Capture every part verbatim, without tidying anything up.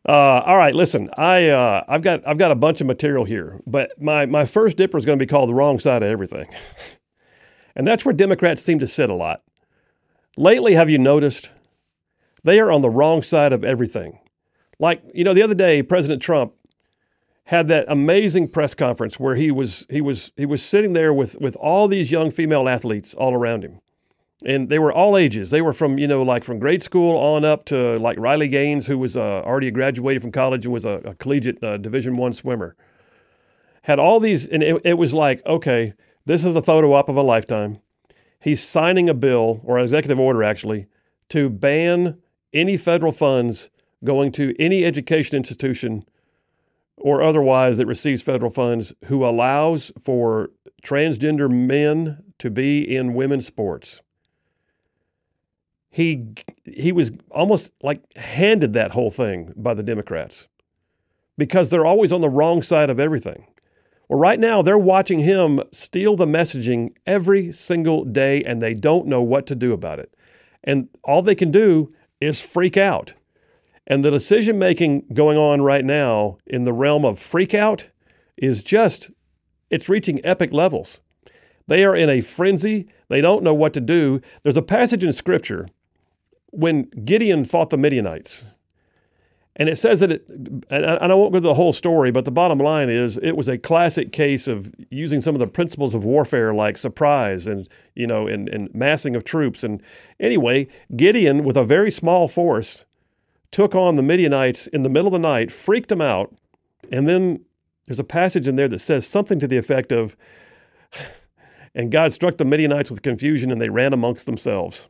Uh, all right, listen, I uh, I've got I've got a bunch of material here, but my my first dipper is going to be called the wrong side of everything, and that's where Democrats seem to sit a lot. Lately, have you noticed they are on the wrong side of everything? Like, you know, the other day, President Trump had that amazing press conference where he was he was he was sitting there with with all these young female athletes all around him. And they were all ages. They were from, you know, like from grade school on up to like Riley Gaines, who was uh, already graduated from college and was a, a collegiate uh, Division One swimmer. Had all these, and it, it was like, okay, this is a photo op of a lifetime. He's signing a bill, or an executive order actually, to ban any federal funds going to any education institution or otherwise that receives federal funds who allows for transgender men to be in women's sports. He he was almost like handed that whole thing by the Democrats because they're always on the wrong side of everything. Well, right now they're watching him steal the messaging every single day, and they don't know what to do about it. And all they can do is freak out. And the decision-making going on right now in the realm of freak out is just, it's reaching epic levels. They are in a frenzy. They don't know what to do. There's a passage in Scripture when Gideon fought the Midianites. And it says that, it, and I won't go to the whole story, but the bottom line is it was a classic case of using some of the principles of warfare like surprise and, you know, and, and massing of troops. And anyway, Gideon, with a very small force, took on the Midianites in the middle of the night, freaked them out. And then there's a passage in there that says something to the effect of, and God struck the Midianites with confusion and they ran amongst themselves.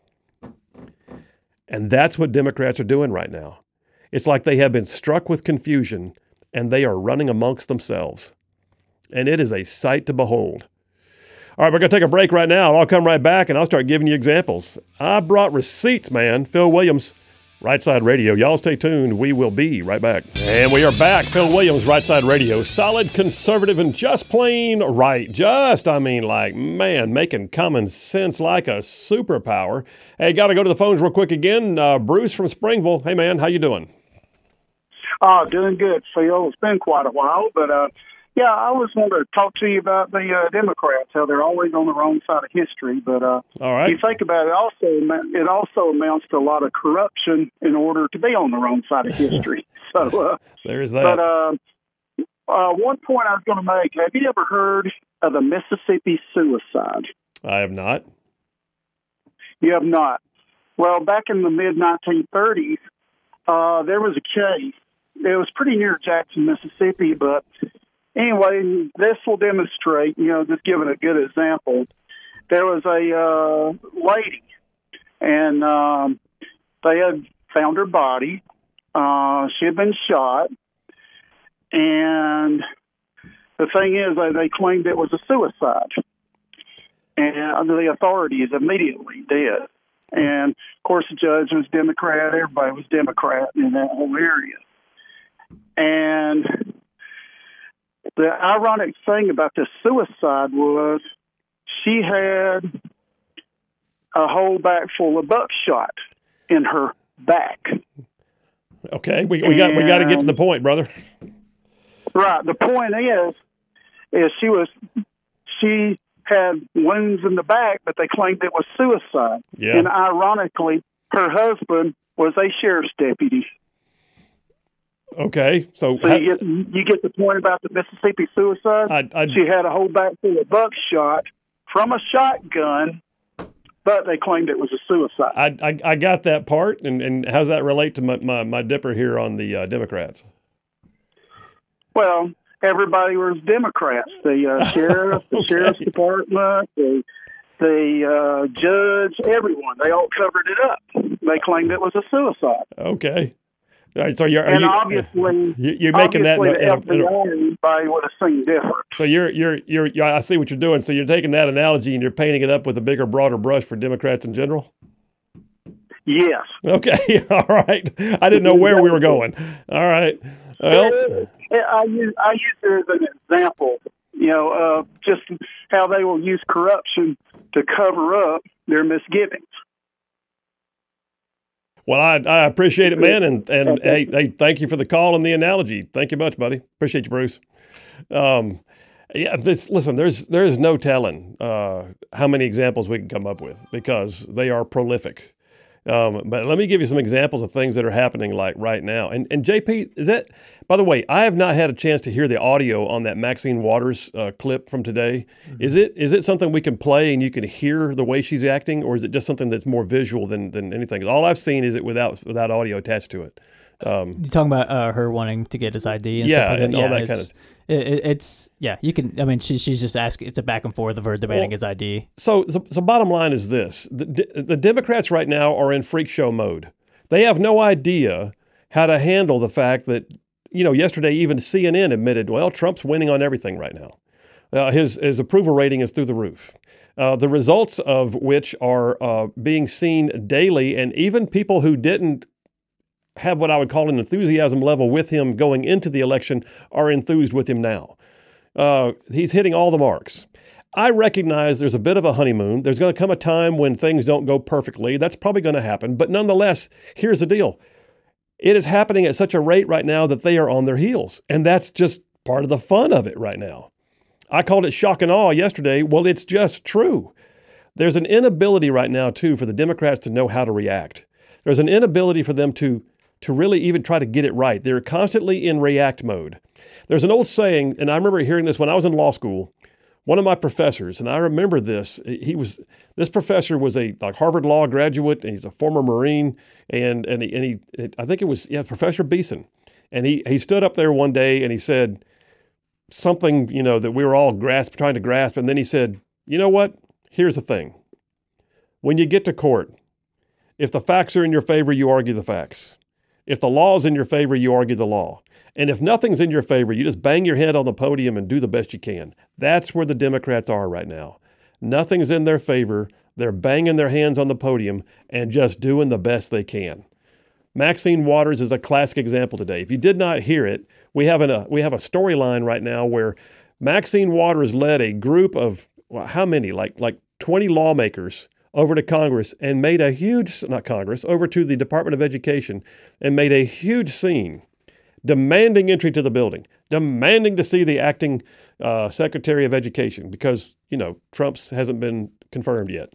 And that's what Democrats are doing right now. It's like they have been struck with confusion and they are running amongst themselves. And it is a sight to behold. All right, we're going to take a break right now, and I'll come right back and I'll start giving you examples. I brought receipts, man. Phil Williams, Right Side Radio. Y'all stay tuned. We will be right back. And we are back. Phil Williams, Right Side Radio. Solid, conservative, and just plain right. Just, I mean, like, man, making common sense like a superpower. Hey, got to go to the phones real quick again. Uh, Bruce from Springville. Hey, man, how you doing? Oh, doing good, Phil. It's been quite a while, but uh, yeah, I was wanting to talk to you about the uh, Democrats, how they're always on the wrong side of history. But uh, all right. You think about it, also it also amounts to a lot of corruption in order to be on the wrong side of history. So uh, there's that. But uh, uh, one point I was going to make: have you ever heard of the Mississippi suicide? I have not. You have not. Well, back in the mid nineteen thirties, uh, there was a case. It was pretty near Jackson, Mississippi, but anyway, this will demonstrate, you know, just giving a good example. There was a uh, lady, and um, they had found her body. Uh, she had been shot, and the thing is, they, they claimed it was a suicide, and the authorities immediately did. And, of course, the judge was Democrat. Everybody was Democrat in that whole area. And the ironic thing about this suicide was she had a whole bag full of buckshot in her back. Okay, we, we got we got to get to the point, brother. Right. The point is, is she was she had wounds in the back, but they claimed it was suicide. Yeah. And ironically, her husband was a sheriff's deputy. Okay, so, so you, get, you get the point about the Mississippi suicide. I, I, she had a whole back full of buckshot from a shotgun, but they claimed it was a suicide. I I, I got that part, and, and how does that relate to my, my, my dipper here on the uh, Democrats? Well, everybody was Democrats. The uh, sheriff, the okay. sheriff's department, the the uh, judge, everyone. They all covered it up. They claimed it was a suicide. Okay. All right, so you're and you, obviously you're making obviously that. In a, the F B I, everybody would have seen different. So you're you're you're. I see what you're doing. So you're taking that analogy and you're painting it up with a bigger, broader brush for Democrats in general. Yes. Okay. All right. I didn't know where we were going. All right. Well, I use I use it as an example. You know, uh, just how they will use corruption to cover up their misgivings. Well, I, I appreciate it, man. And, and hey, hey, thank you for the call and the analogy. Thank you much, buddy. Appreciate you, Bruce. Um, yeah, this, listen, there's, there is no telling uh, how many examples we can come up with because they are prolific. Um, but let me give you some examples of things that are happening like right now. And, and J P, is that, by the way, I have not had a chance to hear the audio on that Maxine Waters uh, clip from today. Mm-hmm. Is it is it something we can play and you can hear the way she's acting, or is it just something that's more visual than, than anything? All I've seen is it without without audio attached to it. Um, You're talking about uh, her wanting to get his I D and yeah, stuff like that? and Yeah, all that it's, kind of it, it's, yeah, you can, I mean, she, she's just asking, it's a back and forth of her demanding well, his I D. So, so, so bottom line is this. The, the Democrats right now are in freak show mode. They have no idea how to handle the fact that, you know, yesterday even C N N admitted, well, Trump's winning on everything right now. Uh, his, his approval rating is through the roof. Uh, the results of which are uh, being seen daily, and even people who didn't have what I would call an enthusiasm level with him going into the election are enthused with him now. Uh, he's hitting all the marks. I recognize there's a bit of a honeymoon. There's going to come a time when things don't go perfectly. That's probably going to happen. But nonetheless, here's the deal. It is happening at such a rate right now that they are on their heels. And that's just part of the fun of it right now. I called it shock and awe yesterday. Well, it's just true. There's an inability right now, too, for the Democrats to know how to react. There's an inability for them to to really even try to get it right. They're constantly in react mode. There's an old saying, and I remember hearing this when I was in law school. One of my professors, and I remember this, he was, this professor was a like Harvard Law graduate, and he's a former Marine, and and he, and he I think it was, yeah, Professor Beeson. And he, he stood up there one day and he said something, you know, that we were all grasp, trying to grasp. And then he said, you know what? Here's the thing. When you get to court, if the facts are in your favor, you argue the facts. If the law is in your favor, you argue the law. And if nothing's in your favor, you just bang your head on the podium and do the best you can. That's where the Democrats are right now. Nothing's in their favor. They're banging their hands on the podium and just doing the best they can. Maxine Waters is a classic example today. If you did not hear it, we have, an, a, we have a storyline right now where Maxine Waters led a group of, well, how many? Like, like twenty lawmakers over to Congress and made a huge, not Congress, over to the Department of Education and made a huge scene, demanding entry to the building, demanding to see the acting uh, Secretary of Education because, you know, Trump's hasn't been confirmed yet.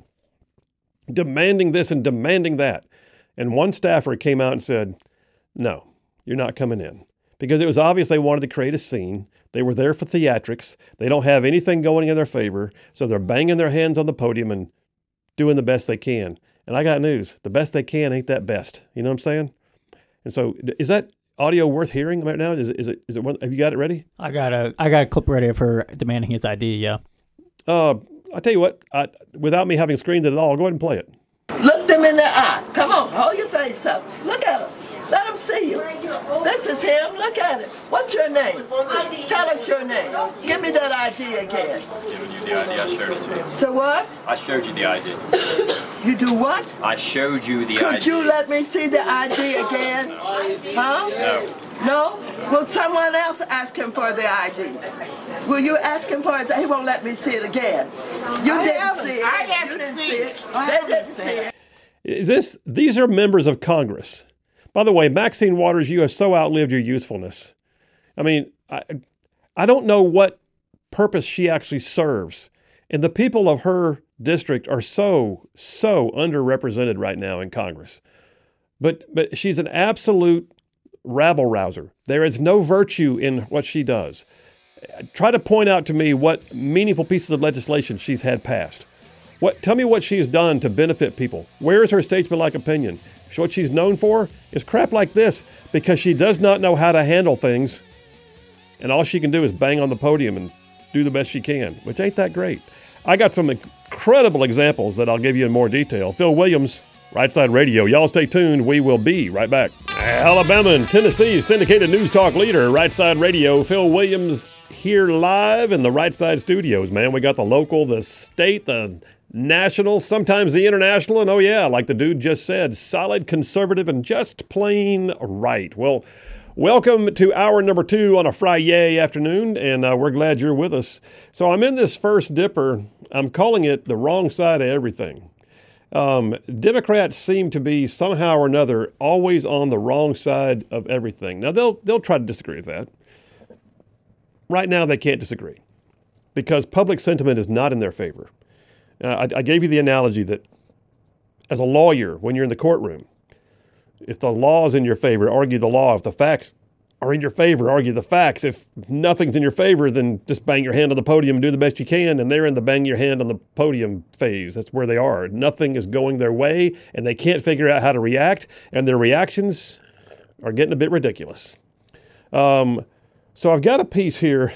Demanding this and demanding that. And one staffer came out and said, no, you're not coming in. Because it was obvious they wanted to create a scene. They were there for theatrics. They don't have anything going in their favor. So they're banging their hands on the podium and doing the best they can. And I got news. The best they can ain't that best. You know what I'm saying? And so is that audio worth hearing right now? Is it, is it, is it one, have you got it ready? I got a, I got a clip ready of her demanding his I D, yeah. Uh, I'll tell you what, I, without me having screened it at all, I'll go ahead and play it. Look them in the eye. Come on, hold your face up. Look at him. Let him see you. This is him. Look at it. What's your name? Tell us your name. Give me that I D again. Giving you the I D. I showed it to you. So what? I showed you the I D. You do what? I showed you the Could I D. Could you let me see the I D again? Huh? No. No? Will someone else ask him for the I D? Will you ask him for it? He won't let me see it again. You I didn't see it. I you didn't see it. it. They didn't see it. Is this? These are members of Congress. By the way, Maxine Waters, you have so outlived your usefulness. I mean, I, I don't know what purpose she actually serves. And the people of her district are so, so underrepresented right now in Congress. But but she's an absolute rabble-rouser. There is no virtue in what she does. Try to point out to me what meaningful pieces of legislation she's had passed. What? Tell me what she's done to benefit people. Where is her statesmanlike opinion? What she's known for is crap like this because she does not know how to handle things, and all she can do is bang on the podium and do the best she can, which ain't that great. I got some incredible examples that I'll give you in more detail. Phil Williams, Right Side Radio. Y'all stay tuned. We will be right back. Alabama and Tennessee's syndicated news talk leader, Right Side Radio. Phil Williams here live in the Right Side studios, man. We got the local, the state, the national, sometimes the international, and oh yeah, like the dude just said, solid, conservative, and just plain right. Well, welcome to hour number two on a Friday afternoon, and uh, we're glad you're with us. So I'm in this first dipper. I'm calling it the wrong side of everything. Um, Democrats seem to be somehow or another always on the wrong side of everything. Now, they'll they'll try to disagree with that. Right now, they can't disagree because public sentiment is not in their favor. Uh, I, I gave you the analogy that as a lawyer, when you're in the courtroom, if the law is in your favor, argue the law. If the facts are in your favor, argue the facts. If nothing's in your favor, then just bang your hand on the podium and do the best you can. And they're in the bang your hand on the podium phase. That's where they are. Nothing is going their way, and they can't figure out how to react, and their reactions are getting a bit ridiculous. Um, so I've got a piece here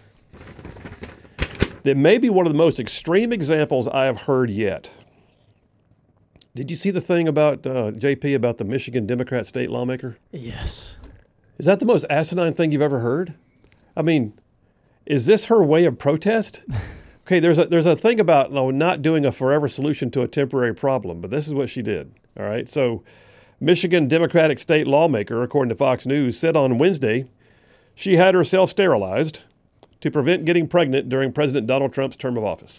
that may be one of the most extreme examples I have heard yet. Did you see the thing about, uh, J P, about the Michigan Democrat state lawmaker? Yes. Is that the most asinine thing you've ever heard? I mean, is this her way of protest? Okay, there's a there's a thing about you know, not doing a forever solution to a temporary problem, but this is what she did. All right, so Michigan Democratic state lawmaker, according to Fox News, said on Wednesday she had herself sterilized to prevent getting pregnant during President Donald Trump's term of office.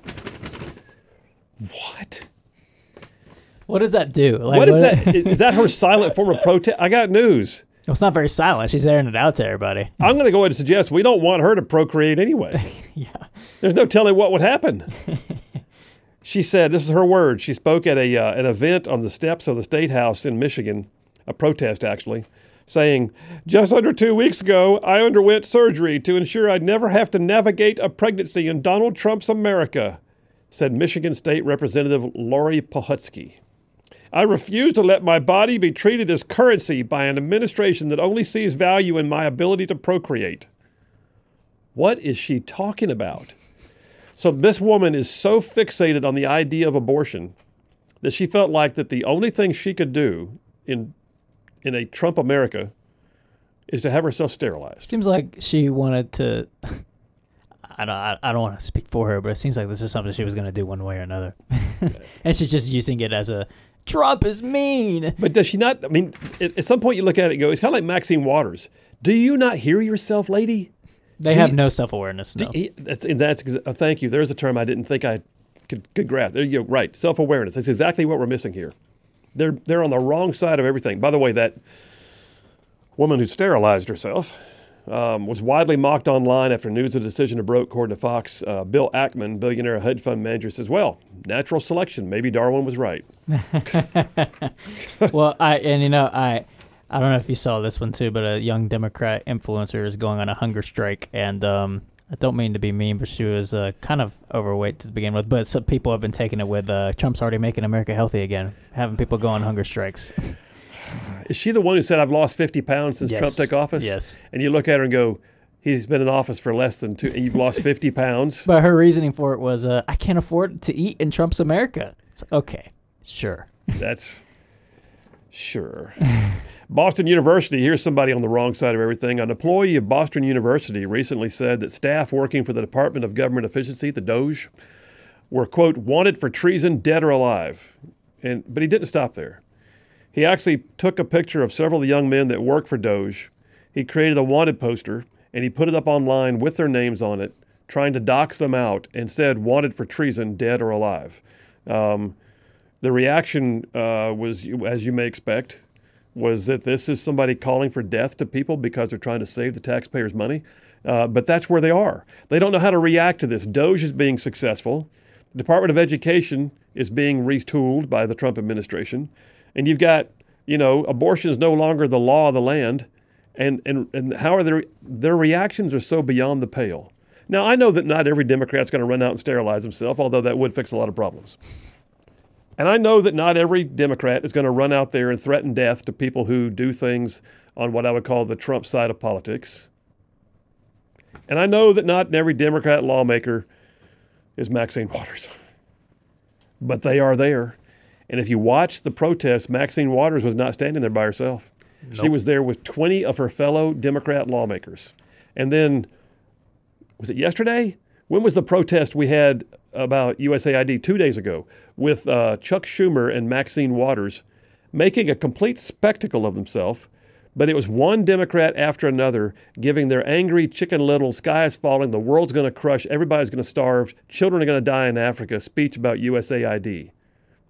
What? What does that do? Like, what is that? Is that her silent form of protest? I got news. Well, it's not very silent. She's airing it out to everybody. I'm going to go ahead and suggest we don't want her to procreate anyway. Yeah. There's no telling what would happen. She said, this is her word. She spoke at a uh, an event on the steps of the State House in Michigan, a protest actually, saying, just under two weeks ago, I underwent surgery to ensure I'd never have to navigate a pregnancy in Donald Trump's America, said Michigan State Representative Lori Pohutsky. I refuse to let my body be treated as currency by an administration that only sees value in my ability to procreate. What is she talking about? So this woman is so fixated on the idea of abortion that she felt like that the only thing she could do in in a Trump America is to have herself sterilized. Seems like she wanted to. I don't. I don't want to speak for her, but it seems like this is something she was going to do one way or another, and she's just using it as a. Trump is mean. But does she not? I mean, at, at some point you look at it and go, it's kind of like Maxine Waters. Do you not hear yourself, lady? They do have you, no self-awareness. No. You, that's, that's uh, thank you. There's a term I didn't think I could, could grasp. There you go. Right. Self-awareness. That's exactly what we're missing here. They're, they're on the wrong side of everything. By the way, that woman who sterilized herself um, was widely mocked online after news of the decision broke, according to Fox. Uh, Bill Ackman, billionaire hedge fund manager, says, well, natural selection. Maybe Darwin was right. Well, I and you know, I I don't know if you saw this one too, but a young Democrat influencer is going on a hunger strike, and um, I don't mean to be mean, but she was uh, kind of overweight to begin with. But some people have been taking it with uh, Trump's already making America healthy again, having people go on hunger strikes. Is she the one who said, I've lost fifty pounds since Yes. Trump took office? Yes. And you look at her and go, he's been in office for less than two, and you've lost fifty pounds? But her reasoning for it was, uh, I can't afford to eat in Trump's America. It's okay, sure. That's, sure. Boston University, here's somebody on the wrong side of everything. An employee of Boston University recently said that staff working for the Department of Government Efficiency, the D O G E, were, quote, wanted for treason, dead or alive. And But he didn't stop there. He actually took a picture of several of the young men that work for D O G E. He created a wanted poster, and he put it up online with their names on it, trying to dox them out, and said, wanted for treason, dead or alive. Um, the reaction uh, was, as you may expect, was that this is somebody calling for death to people because they're trying to save the taxpayers' money. Uh, but that's where they are. They don't know how to react to this. D O G E is being successful. The Department of Education is being retooled by the Trump administration. And you've got, you know, abortion is no longer the law of the land. And and and how are their their reactions are so beyond the pale. Now, I know that not every Democrat's going to run out and sterilize himself, although that would fix a lot of problems. And I know that not every Democrat is going to run out there and threaten death to people who do things on what I would call the Trump side of politics. And I know that not every Democrat lawmaker is Maxine Waters. But they are there. And if you watch the protests, Maxine Waters was not standing there by herself. Nope. She was there with twenty of her fellow Democrat lawmakers. And then, was it yesterday? When was the protest we had about U S A I D two days ago with uh, Chuck Schumer and Maxine Waters making a complete spectacle of themselves? But it was one Democrat after another giving their angry Chicken Little, sky is falling, the world's going to crush, everybody's going to starve, children are going to die in Africa speech about U S A I D.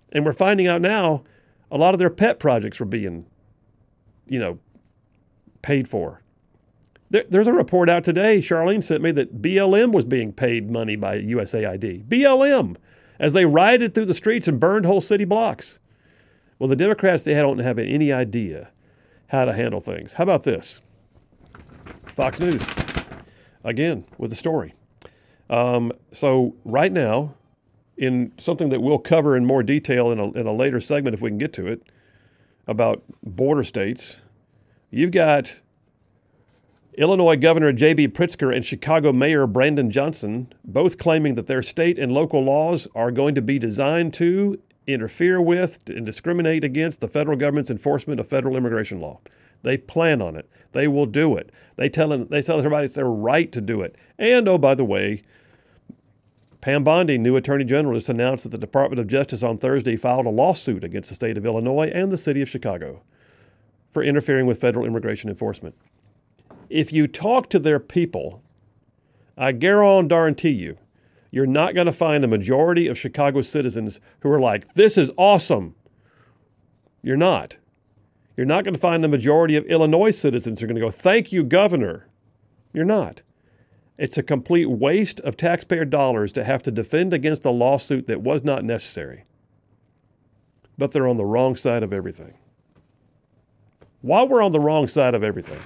And we're finding out now a lot of their pet projects were being, you know, paid for. There, there's a report out today, Charlene sent me, that B L M was being paid money by U S A I D. B L M, as they rioted through the streets and burned whole city blocks. Well, the Democrats, they don't have any idea how to handle things. How about this? Fox News, again, with the story. Um, so right now, in something that we'll cover in more detail in a, in a later segment if we can get to it, about border states, you've got Illinois Governor J B Pritzker and Chicago Mayor Brandon Johnson both claiming that their state and local laws are going to be designed to interfere with and discriminate against the federal government's enforcement of federal immigration law. They plan on it. They will do it. They tell them, they tell everybody it's their right to do it. And, oh, by the way, Pam Bondi, new Attorney General, just announced that the Department of Justice on Thursday filed a lawsuit against the state of Illinois and the city of Chicago for interfering with federal immigration enforcement. If you talk to their people, I guarantee you, you're not going to find a majority of Chicago citizens who are like, this is awesome. You're not. You're not going to find the majority of Illinois citizens who are going to go, thank you, Governor. You're not. It's a complete waste of taxpayer dollars to have to defend against a lawsuit that was not necessary. But they're on the wrong side of everything. While we're on the wrong side of everything,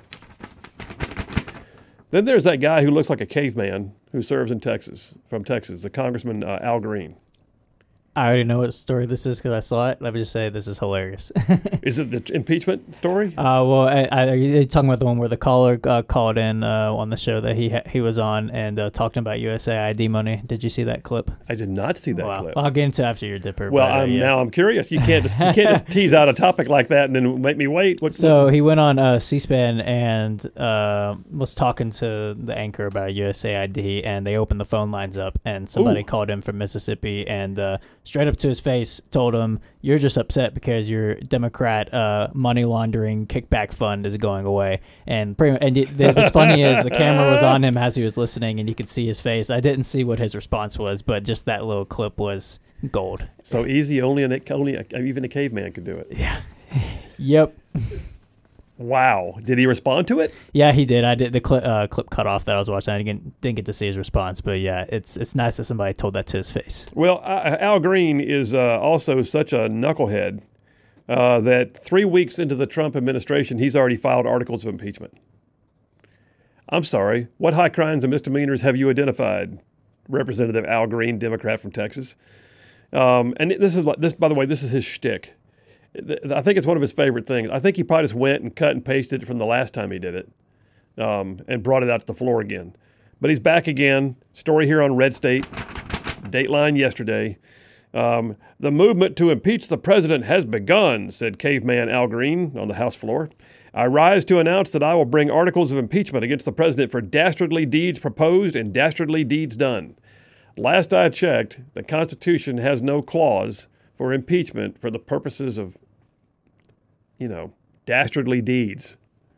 then there's that guy who looks like a caveman who serves in Texas, from Texas, the Congressman uh, Al Green. I already know what story this is because I saw it. Let me just say this is hilarious. Is it the impeachment story? Uh, well, I, I, are you talking about the one where the caller uh, called in uh, on the show that he ha- he was on and uh, talking about U S A I D money? Did you see that clip? I did not see that wow. clip. Well, I'll get into it after your dipper. Well, but, uh, I'm, yeah. now I'm curious. You can't just you can't just tease out a topic like that and then make me wait. What, So what? he went on uh, C-SPAN and uh, was talking to the anchor about U S A I D, and they opened the phone lines up, and somebody Ooh. called him from Mississippi, and uh, straight up to his face told him, you're just upset because your Democrat uh, money laundering kickback fund is going away. And pretty, and it, it, what's funny is the camera was on him as he was listening, and you could see his face. I didn't see what his response was, but just that little clip was gold. So easy, only, an, only a, even a caveman could do it. Yeah. Yep. Wow. Did he respond to it? Yeah, he did. I did the clip uh, clip cut off that I was watching. I didn't, didn't get to see his response, but yeah, it's it's nice that somebody told that to his face. Well, uh, Al Green is uh, also such a knucklehead uh, that three weeks into the Trump administration, he's already filed articles of impeachment. I'm sorry. What high crimes and misdemeanors have you identified, Representative Al Green, Democrat from Texas? Um, and this is this, by the way, this is his shtick. I think it's one of his favorite things. I think he probably just went and cut and pasted it from the last time he did it um, and brought it out to the floor again. But he's back again. Story here on Red State. Dateline yesterday. Um, the movement to impeach the president has begun, said caveman Al Green on the House floor. I rise to announce that I will bring articles of impeachment against the president for dastardly deeds proposed and dastardly deeds done. Last I checked, the Constitution has no clause for impeachment for the purposes of, you know, dastardly deeds.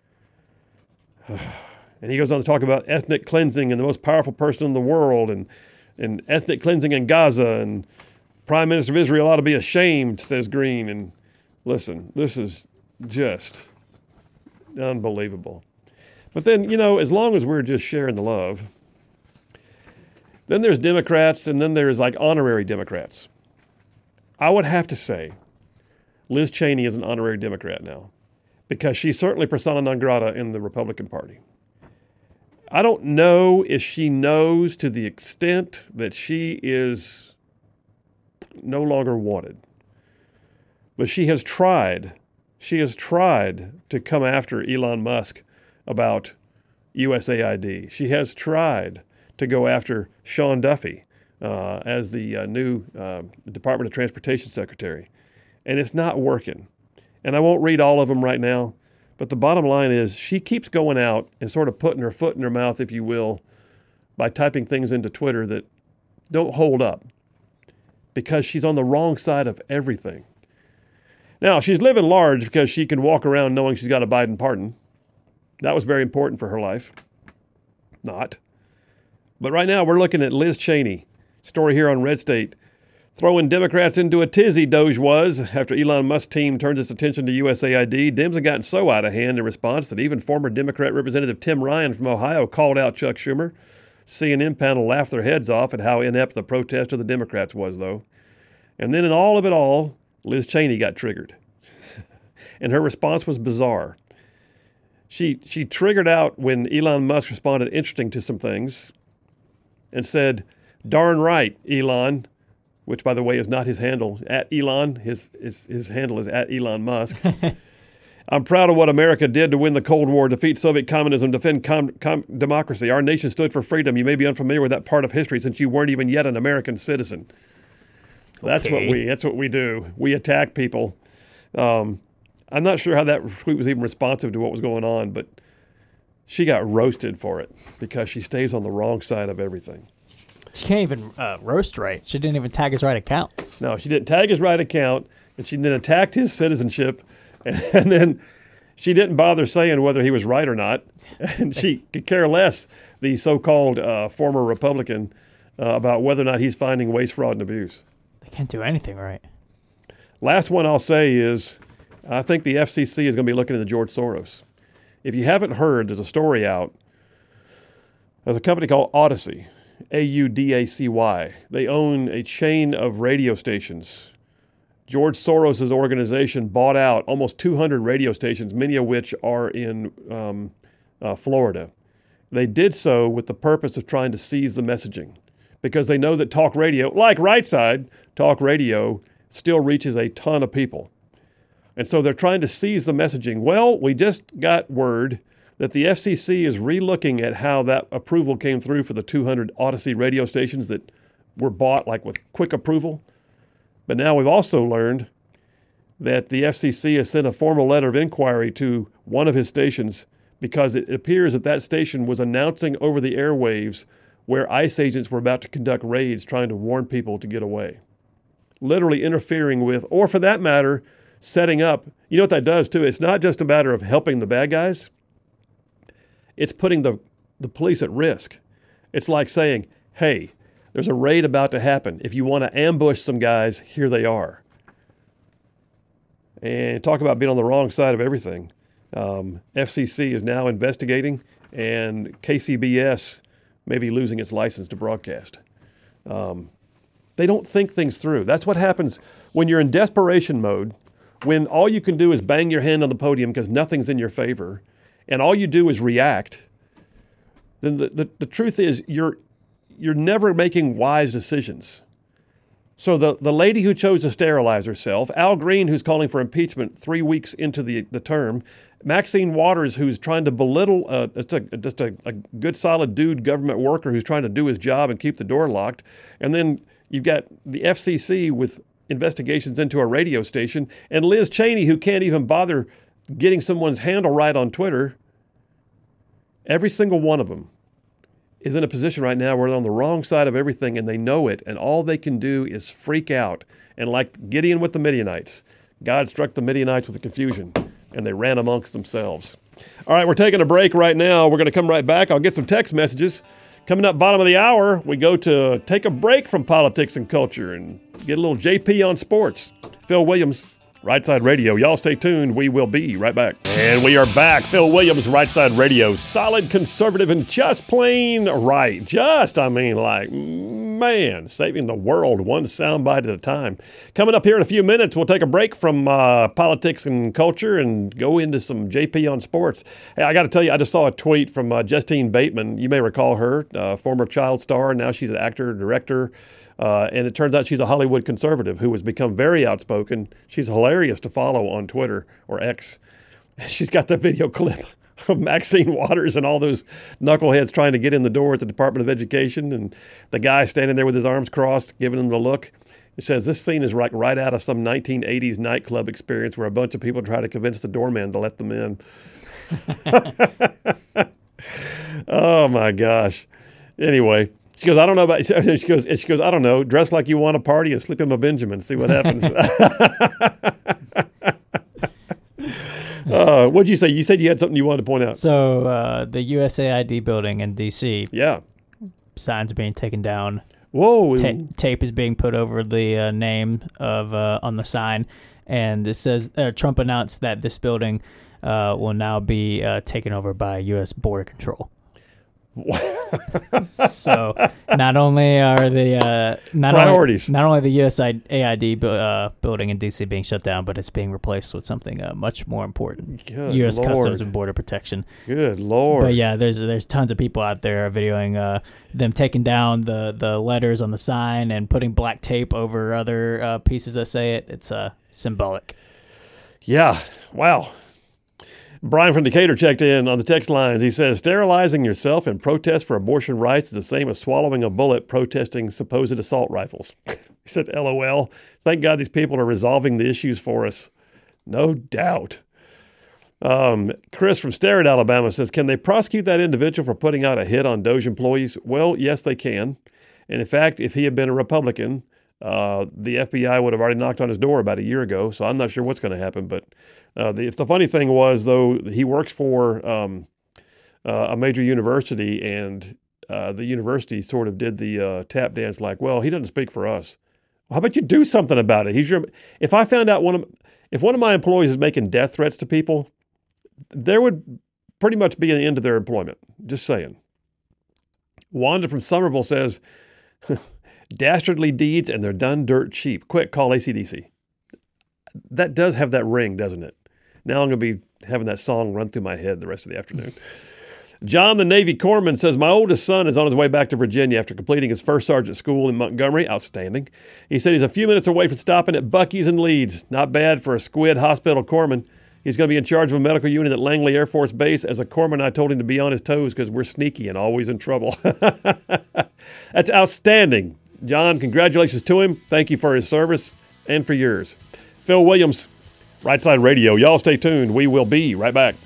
And he goes on to talk about ethnic cleansing and the most powerful person in the world and, and ethnic cleansing in Gaza, and Prime Minister of Israel ought to be ashamed, says Green. And listen, this is just unbelievable. But then, you know, as long as we're just sharing the love, then there's Democrats, and then there's like honorary Democrats. I would have to say Liz Cheney is an honorary Democrat now, because she's certainly persona non grata in the Republican Party. I don't know if she knows to the extent that she is no longer wanted, but she has tried. She has tried to come after Elon Musk about U S A I D. She has tried to go after Sean Duffy uh, as the uh, new uh, Department of Transportation Secretary. And it's not working. And I won't read all of them right now, but the bottom line is she keeps going out and sort of putting her foot in her mouth, if you will, by typing things into Twitter that don't hold up, because she's on the wrong side of everything. Now, she's living large because she can walk around knowing she's got a Biden pardon. That was very important for her life. Not. But right now we're looking at Liz Cheney. Story here on Red State. Throwing Democrats into a tizzy, Doge was, after Elon Musk's team turned its attention to U S A I D. Dems have gotten so out of hand in response that even former Democrat Representative Tim Ryan from Ohio called out Chuck Schumer. C N N panel laughed their heads off at how inept the protest of the Democrats was, though. And then in all of it all, Liz Cheney got triggered. And her response was bizarre. She she triggered out when Elon Musk responded interesting to some things and said, "Darn right, Elon," which, by the way, is not his handle, at Elon. His, his, his handle is at Elon Musk. "I'm proud of what America did to win the Cold War, defeat Soviet communism, defend com- com- democracy. Our nation stood for freedom. You may be unfamiliar with that part of history since you weren't even yet an American citizen." So that's Okay. what we that's what we do. We attack people. Um, I'm not sure how that tweet was even responsive to what was going on, but she got roasted for it because she stays on the wrong side of everything. She can't even uh, roast right. She didn't even tag his right account. No, she didn't tag his right account, and she then attacked his citizenship, and, and then she didn't bother saying whether he was right or not, and she could care less, the so-called uh, former Republican, uh, about whether or not he's finding waste, fraud, and abuse. They can't do anything right. Last one I'll say is I think the F C C is going to be looking into George Soros. If you haven't heard, there's a story out. There's a company called Odyssey, A U D A C Y. They own a chain of radio stations. George Soros' organization bought out almost two hundred radio stations, many of which are in um, uh, Florida. They did so with the purpose of trying to seize the messaging because they know that talk radio, like Right Side, talk radio still reaches a ton of people. And so they're trying to seize the messaging. Well, we just got word that the F C C is relooking at how that approval came through for the two hundred Odyssey radio stations that were bought like with quick approval. But now we've also learned that the F C C has sent a formal letter of inquiry to one of his stations because it appears that that station was announcing over the airwaves where ICE agents were about to conduct raids trying to warn people to get away. Literally interfering with, or for that matter, setting up. You know what that does too? It's not just a matter of helping the bad guys. It's putting the, the police at risk. It's like saying, hey, there's a raid about to happen. If you want to ambush some guys, here they are. And talk about being on the wrong side of everything. Um, F C C is now investigating, and K C B S may be losing its license to broadcast. Um, they don't think things through. That's what happens when you're in desperation mode, when all you can do is bang your hand on the podium because nothing's in your favor, and all you do is react. Then the, the, the truth is you're you're never making wise decisions. So the, the lady who chose to sterilize herself, Al Green, who's calling for impeachment three weeks into the, the term, Maxine Waters, who's trying to belittle uh, just, a, just a, a good, solid dude government worker who's trying to do his job and keep the door locked. And then you've got the F C C with investigations into a radio station, and Liz Cheney, who can't even bother getting someone's handle right on Twitter. Every single one of them is in a position right now where they're on the wrong side of everything, and they know it, and all they can do is freak out. And like Gideon with the Midianites, God struck the Midianites with a confusion, and they ran amongst themselves. All right, we're taking a break right now. We're going to come right back. I'll get some text messages. Coming up bottom of the hour, we go to take a break from politics and culture and get a little J P on sports. Phil Williams, Right Side Radio. Y'all stay tuned. We will be right back. And we are back. Phil Williams, Right Side Radio. Solid, conservative, and just plain right. Just, I mean, like, man, saving the world one soundbite at a time. Coming up here in a few minutes, we'll take a break from uh, politics and culture and go into some J P on sports. Hey, I got to tell you, I just saw a tweet from uh, Justine Bateman. You may recall her, uh, former child star. Now she's an actor, director. Uh, and it turns out she's a Hollywood conservative who has become very outspoken. She's hilarious to follow on Twitter or X. She's got the video clip of Maxine Waters and all those knuckleheads trying to get in the door at the Department of Education, and the guy standing there with his arms crossed, giving them the look. It says this scene is like right out of some nineteen eighties nightclub experience where a bunch of people try to convince the doorman to let them in. Oh, my gosh. Anyway. She goes, I don't know about, she goes, she goes, I don't know, dress like you want a party and slip him a Benjamin, see what happens. uh, what'd you say? You said you had something you wanted to point out. So uh, the U S A I D building in D C, Yeah. signs being taken down. Whoa. Ta- tape is being put over the uh, name of uh, on the sign, and it says uh, Trump announced that this building uh, will now be uh, taken over by U S Border Control. So not only are the uh, not priorities, only, not only the U S A I D bu- uh, building in D C being shut down, but it's being replaced with something uh, much more important: Good U S Lord. Customs and Border Protection. Good Lord! But yeah, there's there's tons of people out there videoing uh, them taking down the, the letters on the sign and putting black tape over other uh, pieces that say it. It's uh, symbolic. Yeah. Wow. Brian from Decatur checked in on the text lines. He says, sterilizing yourself in protest for abortion rights is the same as swallowing a bullet protesting supposed assault rifles. He said, LOL. Thank God these people are resolving the issues for us. No doubt. Um, Chris from Starrett, Alabama says, can they prosecute that individual for putting out a hit on Doge employees? Well, yes, they can. And in fact, if he had been a Republican, uh, the F B I would have already knocked on his door about a year ago. So I'm not sure what's going to happen, but Uh, the, the funny thing was, though, he works for um, uh, a major university, and uh, the university sort of did the uh, tap dance like, well, he doesn't speak for us. Well, how about you do something about it? He's your. If I found out one of if one of my employees is making death threats to people, there would pretty much be an end to their employment. Just saying. Wanda from Somerville says, dastardly deeds and they're done dirt cheap. Quick, call A C D C. That does have that ring, doesn't it? Now I'm going to be having that song run through my head the rest of the afternoon. John, the Navy corpsman, says, my oldest son is on his way back to Virginia after completing his first sergeant school in Montgomery. Outstanding. He said he's a few minutes away from stopping at Buc-ee's in Leeds. Not bad for a squid hospital corpsman. He's going to be in charge of a medical unit at Langley Air Force Base. As a corpsman, I told him to be on his toes because we're sneaky and always in trouble. That's outstanding. John, congratulations to him. Thank you for his service and for yours. Phil Williams, Right Side Radio. Y'all stay tuned. We will be right back.